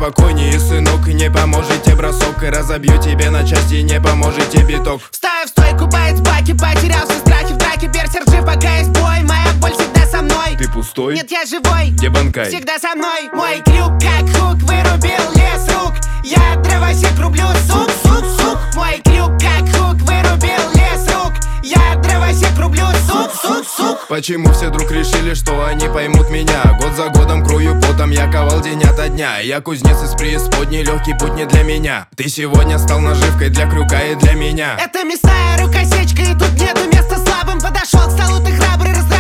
поспокойнее, сынок, не поможете бросок. И разобью тебе на части, не поможете биток. Встаю в стойку, боец баки, потерял все страхи в драке. Берсерк жив, пока есть бой, моя боль всегда со мной. Ты пустой? Нет, я живой, Где Банкай? всегда со мной. Мой крюк как хук, вырубил лес рук. Я дровосек рублю, сук, сук, сук. Мой крюк как хук, вырубил лес рук. Я дровосек рублю, сук, сук, сук. Почему все вдруг решили, что они поймут меня? Год за годом крою потом, я ковал день ото дня. Я кузнец из преисподней, легкий путь не для меня. Ты сегодня стал наживкой для крюка и для меня. Это мясная рукосечка, и тут нету места слабым. Подошел к столу, ты храбрый,